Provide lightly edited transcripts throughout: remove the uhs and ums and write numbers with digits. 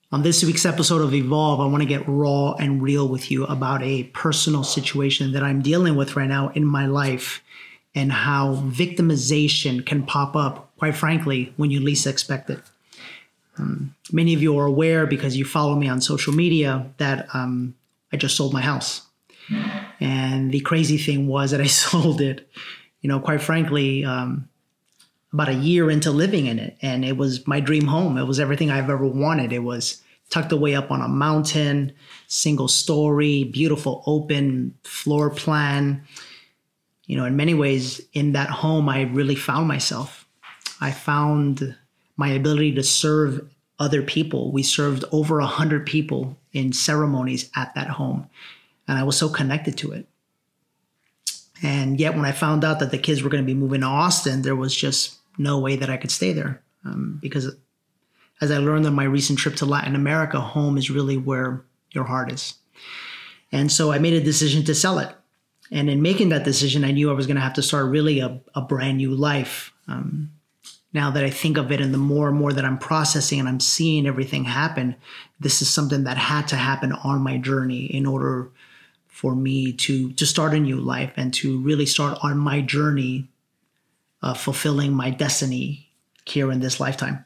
On this week's episode of Evolve, I want to get raw and real with you about a personal situation that I'm dealing with right now in my life and how victimization can pop up, quite frankly, when you least expect it. Many of you are aware because you follow me on social media that I just sold my house. And the crazy thing was that I sold it, quite frankly, about a year into living in it. And it was my dream home. It was everything I've ever wanted. It was tucked away up on a mountain, single story, beautiful open floor plan. In many ways, in that home, I really found myself. I found my ability to serve other people. We served over 100 people in ceremonies at that home. And I was so connected to it. And yet when I found out that the kids were going to be moving to Austin, there was just no way that I could stay there. Because as I learned on my recent trip to Latin America, home is really where your heart is. And so I made a decision to sell it. And in making that decision, I knew I was going to have to start really a brand new life. Now that I think of it and the more and more that I'm processing and I'm seeing everything happen, this is something that had to happen on my journey in order for me to start a new life and to really start on my journey of fulfilling my destiny here in this lifetime.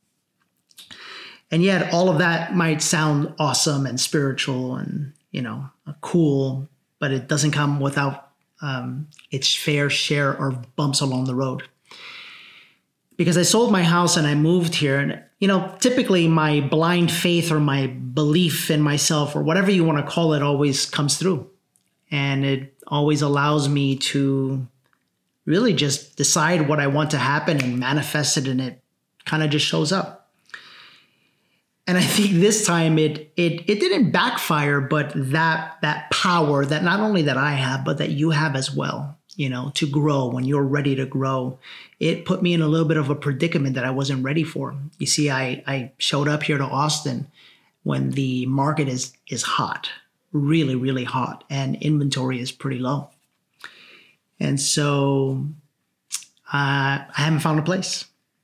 And yet all of that might sound awesome and spiritual and, cool, but it doesn't come without its fair share of bumps along the road. Because I sold my house and I moved here and, typically my blind faith or my belief in myself or whatever you want to call it always comes through. And it always allows me to really just decide what I want to happen and manifest it, and it kind of just shows up. And I think this time it didn't backfire, but that power that not only that I have, but that you have as well, to grow when you're ready to grow, it put me in a little bit of a predicament that I wasn't ready for. You see, I showed up here to Austin when the market is hot, really, really hot, and inventory is pretty low. And so I haven't found a place.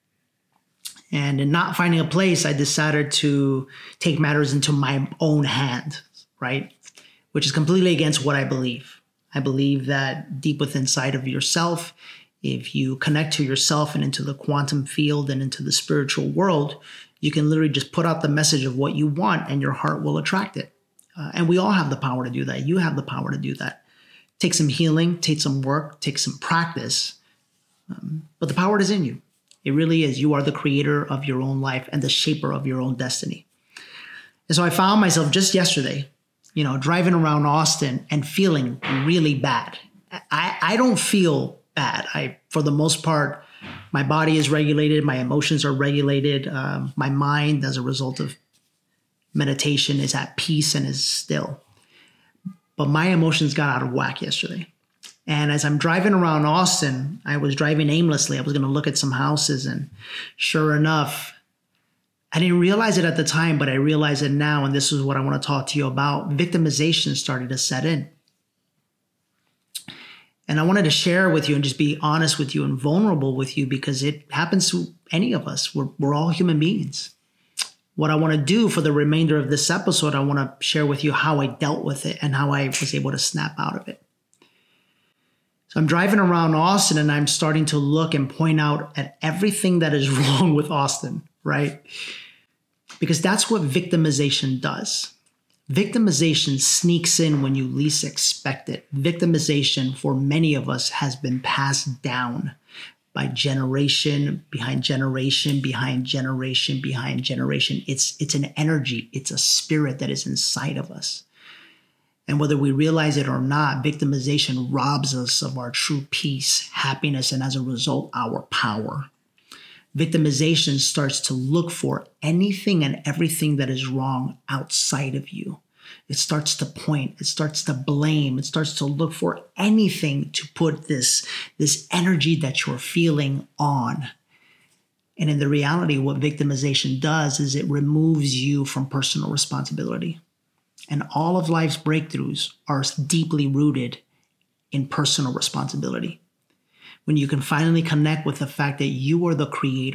And in not finding a place, I decided to take matters into my own hands, right? Which is completely against what I believe. I believe that deep within inside of yourself, if you connect to yourself and into the quantum field and into the spiritual world, you can literally just put out the message of what you want and your heart will attract it. And we all have the power to do that. You have the power to do that. Take some healing, take some work, take some practice. But the power is in you. It really is. You are the creator of your own life and the shaper of your own destiny. And so I found myself just yesterday, driving around Austin and feeling really bad. I don't feel bad. For the most part, my body is regulated. My emotions are regulated. My mind, as a result of meditation, is at peace and is still. But my emotions got out of whack yesterday. And as I'm driving around Austin, I was driving aimlessly. I was going to look at some houses, and sure enough, I didn't realize it at the time, but I realize it now. And this is what I want to talk to you about. Victimization started to set in. And I wanted to share with you and just be honest with you and vulnerable with you because it happens to any of us. We're all human beings. What I want to do for the remainder of this episode, I want to share with you how I dealt with it and how I was able to snap out of it. So I'm driving around Austin and I'm starting to look and point out at everything that is wrong with Austin, right? Because that's what victimization does. Victimization sneaks in when you least expect it. Victimization for many of us has been passed down by generation behind generation behind generation behind generation. It's an energy. It's a spirit that is inside of us. And whether we realize it or not, victimization robs us of our true peace, happiness, and as a result, our power. Victimization starts to look for anything and everything that is wrong outside of you. It starts to point, it starts to blame, it starts to look for anything to put this energy that you're feeling on. And in the reality, what victimization does is it removes you from personal responsibility. And all of life's breakthroughs are deeply rooted in personal responsibility. When you can finally connect with the fact that you are the creator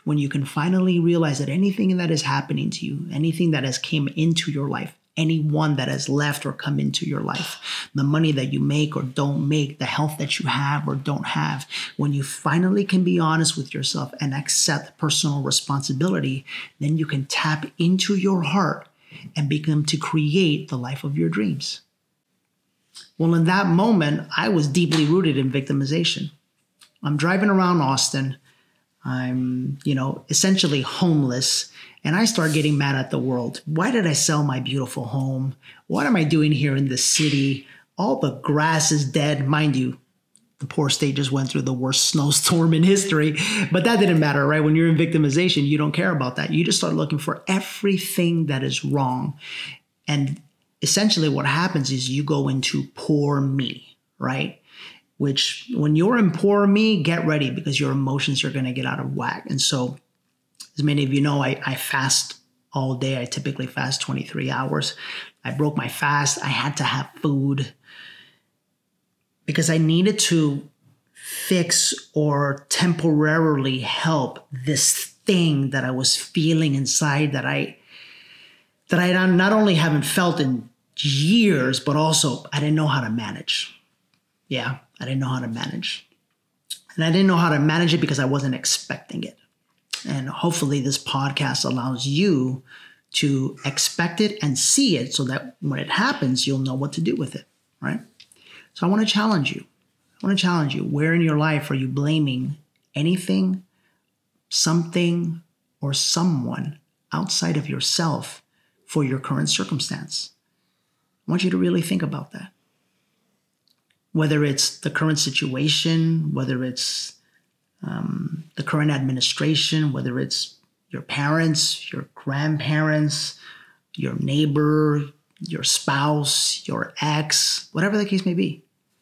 when you can finally realize that anything that is happening to you, anything that has came into your life, anyone that has left or come into your life, the money that you make or don't make, the health that you have or don't have, when you finally can be honest with yourself and accept personal responsibility, then you can tap into your heart and begin to create the life of your dreams. Well, in that moment, I was deeply rooted in victimization. I'm driving around Austin. I'm, essentially homeless. And I start getting mad at the world. Why did I sell my beautiful home? What am I doing here in the city? All the grass is dead. Mind you, the poor state just went through the worst snowstorm in history. But that didn't matter, right? When you're in victimization, you don't care about that. You just start looking for everything that is wrong. And essentially what happens is you go into poor me, right? Which when you're in poor me, get ready because your emotions are going to get out of whack. And so as many of you know, I fast all day. I typically fast 23 hours. I broke my fast. I had to have food because I needed to fix or temporarily help this thing that I was feeling inside that I not only haven't felt in years, but also I didn't know how to manage. Yeah, I didn't know how to manage. And I didn't know how to manage it because I wasn't expecting it. And hopefully this podcast allows you to expect it and see it so that when it happens, you'll know what to do with it, right? So I want to challenge you. Where in your life are you blaming anything, something, or someone outside of yourself for your current circumstance? I want you to really think about that. Whether it's the current situation, whether it's the current administration, whether it's your parents, your grandparents, your neighbor, your spouse, your ex, whatever the case may be.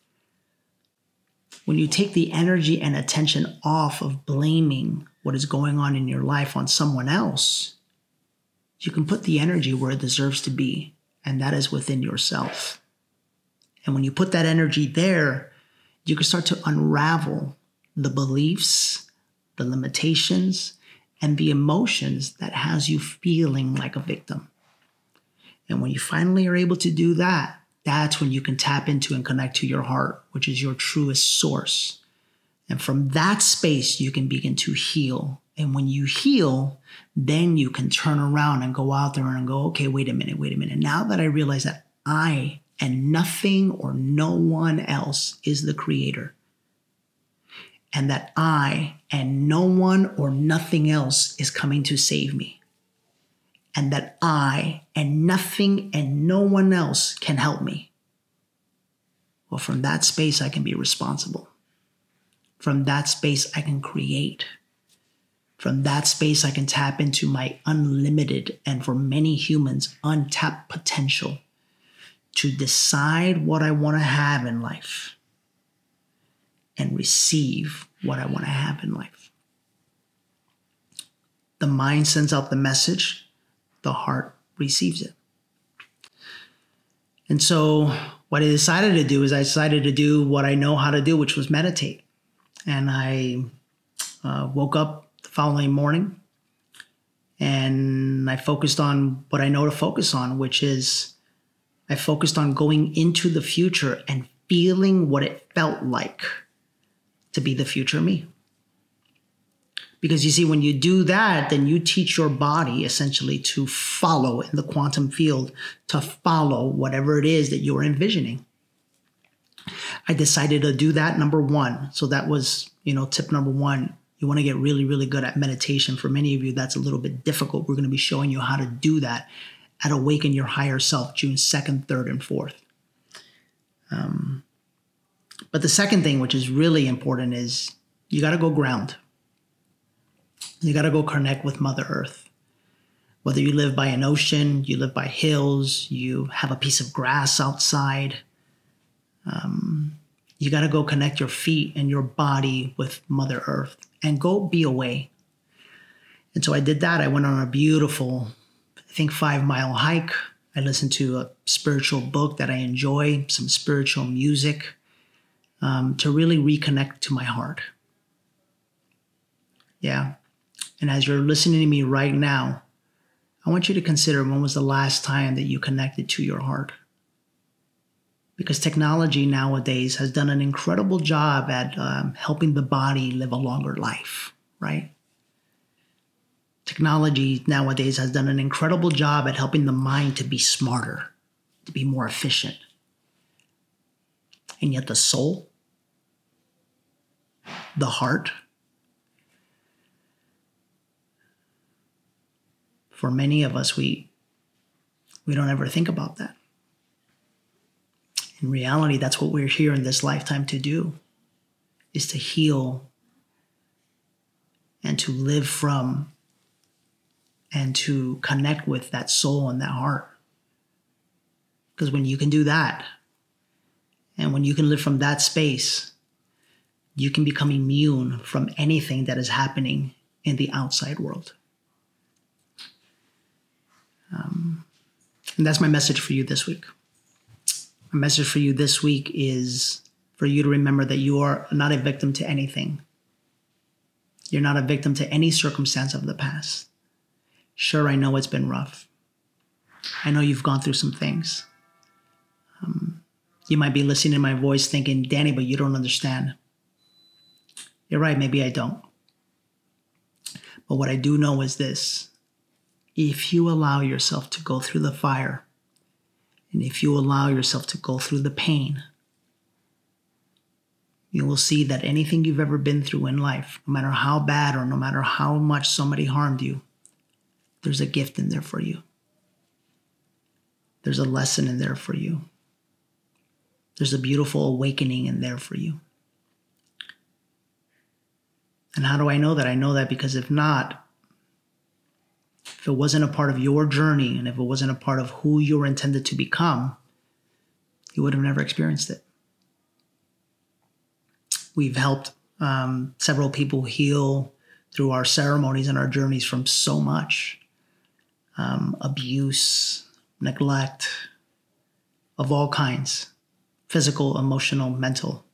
When you take the energy and attention off of blaming what is going on in your life on someone else, you can put the energy where it deserves to be, and that is within yourself. And when you put that energy there, you can start to unravel the beliefs, the limitations, and the emotions that has you feeling like a victim. And when you finally are able to do that, that's when you can tap into and connect to your heart, which is your truest source. And from that space, you can begin to heal. And when you heal, then you can turn around and go out there and go, okay, wait a minute. Now that I realize that I and nothing or no one else is the creator, and that I and no one or nothing else is coming to save me, and that I and nothing and no one else can help me. Well, from that space, I can be responsible. From that space, I can create. From that space, I can tap into my unlimited and for many humans, untapped potential to decide what I want to have in life and receive what I want to have in life. The mind sends out the message, the heart receives it. And so what I decided to do is I decided to do what I know how to do, which was meditate. And I woke up the following morning and I focused on what I know to focus on, which is I focused on going into the future and feeling what it felt like to be the future me. Because you see, when you do that, then you teach your body essentially to follow in the quantum field, to follow whatever it is that you're envisioning. I decided to do that, number one. So that was, tip number one. You want to get really, really good at meditation. For many of you, that's a little bit difficult. We're going to be showing you how to do that at Awaken Your Higher Self, June 2nd, 3rd, and 4th. But the second thing, which is really important, is you got to go ground. You got to go connect with Mother Earth. Whether you live by an ocean, you live by hills, you have a piece of grass outside, you got to go connect your feet and your body with Mother Earth and go be away. And so I did that. I went on a beautiful, 5-mile hike. I listened to a spiritual book that I enjoy, some spiritual music, to really reconnect to my heart. Yeah. And as you're listening to me right now, I want you to consider, when was the last time that you connected to your heart? Because technology nowadays has done an incredible job at helping the body live a longer life, right? Technology nowadays has done an incredible job at helping the mind to be smarter, to be more efficient. And yet the soul, the heart, for many of us, we don't ever think about that. In reality, that's what we're here in this lifetime to do, is to heal and to live from and to connect with that soul and that heart. Because when you can do that, and when you can live from that space, you can become immune from anything that is happening in the outside world. And that's my message for you this week. My message for you this week is for you to remember that you are not a victim to anything. You're not a victim to any circumstance of the past. Sure, I know it's been rough. I know you've gone through some things. You might be listening to my voice thinking, Danny, but you don't understand. You're right, maybe I don't. But what I do know is this. If you allow yourself to go through the fire, and if you allow yourself to go through the pain, you will see that anything you've ever been through in life, no matter how bad or no matter how much somebody harmed you, there's a gift in there for you. There's a lesson in there for you. There's a beautiful awakening in there for you. And how do I know that? I know that because if not, if it wasn't a part of your journey and if it wasn't a part of who you were intended to become, you would have never experienced it. We've helped several people heal through our ceremonies and our journeys from so much abuse, neglect of all kinds, physical, emotional, mental.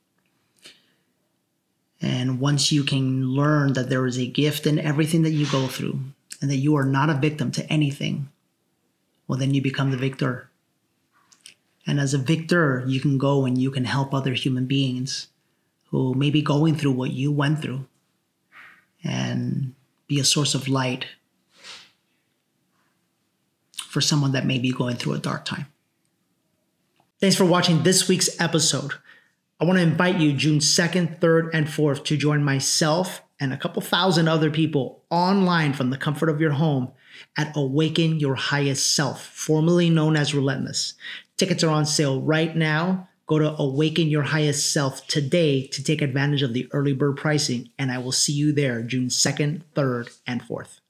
And once you can learn that there is a gift in everything that you go through and that you are not a victim to anything, well, then you become the victor. And as a victor, you can go and you can help other human beings who may be going through what you went through and be a source of light for someone that may be going through a dark time. Thanks for watching this week's episode. I want to invite you June 2nd, 3rd, and 4th to join myself and a couple thousand other people online from the comfort of your home at Awaken Your Highest Self, formerly known as Relentless. Tickets are on sale right now. Go to Awaken Your Highest Self today to take advantage of the early bird pricing, and I will see you there June 2nd, 3rd, and 4th.